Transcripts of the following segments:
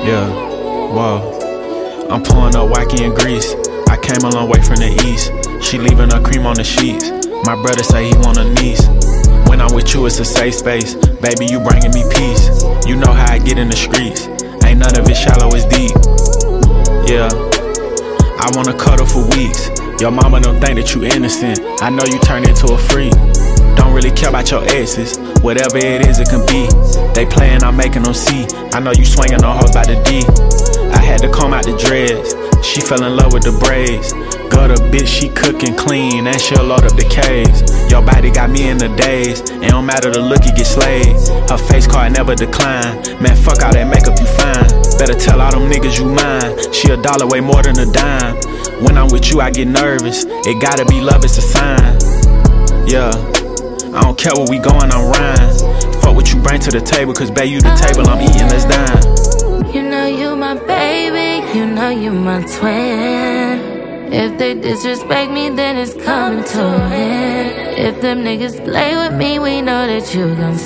Yeah, whoa. I'm pulling up wacky in Greece. I came a long way from the east. She leaving her cream on the sheets. My brother say he want a niece. When I'm with you, it's a safe space. Baby, you bringing me peace. You know how I get in the streets. Ain't none of it shallow, it's deep. Yeah, I wanna cuddle for weeks. Your mama don't think that you innocent. I know you turned into a freak. Don't really care about your exes. Whatever it is, it can be. They playin', I'm making them see. I know you swinging on hoes by the D. I had to comb out the dreads. She fell in love with the braids. Gutter bitch, she cookin' clean and she'll load up the caves. Your body got me in the daze. It don't matter the look, you get slayed. Her face card never decline. Man, fuck all that makeup, you fine. Better tell all them niggas you mine. She $1 way more than a dime. When I'm with you, I get nervous. It gotta be love, it's a sign. Yeah, I don't care where we going, I'm rhyme. Fuck what you bring to the table, cause babe, you the table, I'm eating, let's dine. You know you my baby, you know you my twin. If they disrespect me, then it's coming to an end. If them niggas play with me, we know that you gon'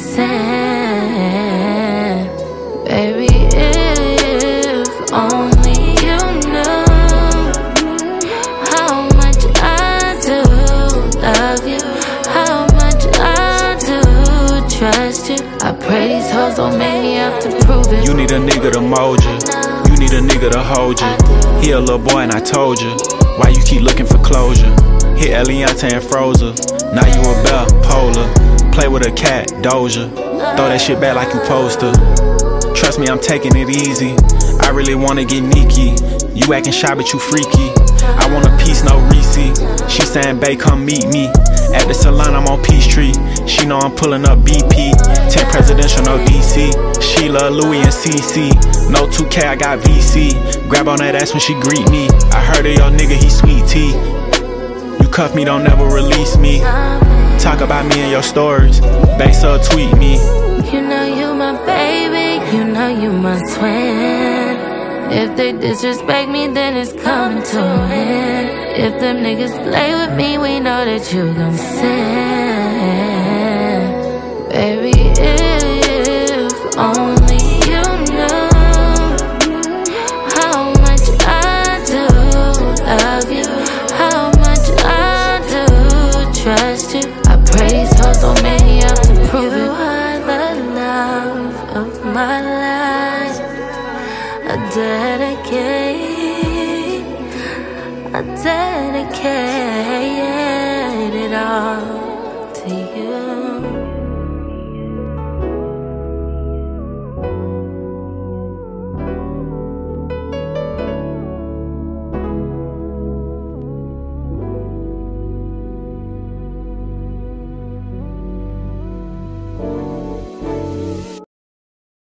sin. Baby, if only you knew how much I do love you, how much I do trust you. I pray these hoes don't make me have to prove it. You need a nigga to mold you. You need a nigga to hold you. He a little boy and I told you. Why you keep looking for closure? Hit Eliante and Frozen. Now you a bear, polar. Play with a cat, Doja. Throw that shit back like you supposed to. Trust me, I'm taking it easy. I really wanna get Nikki. You acting shy but you freaky. I want a piece, no receipt. She saying, babe, come meet me. At the salon, I'm on Peachtree. She know I'm pulling up BP. 10 presidential, no DC. Sheila, Louis, and CC. No 2K, I got VC. Grab on that ass when she greet me. I heard of your nigga, he sweet tea. You cuff me, don't never release me. Talk about me in your stories. Bae, so tweet me. You know you my baby, you know you my twin. If they disrespect me, then it's coming to an end. If them niggas play with me, we know that you gon' sin. Baby, if only you knew how much I do love you, how much I do trust you. I pray these hoes don't make me have to prove it. You are the love of my life. I dedicate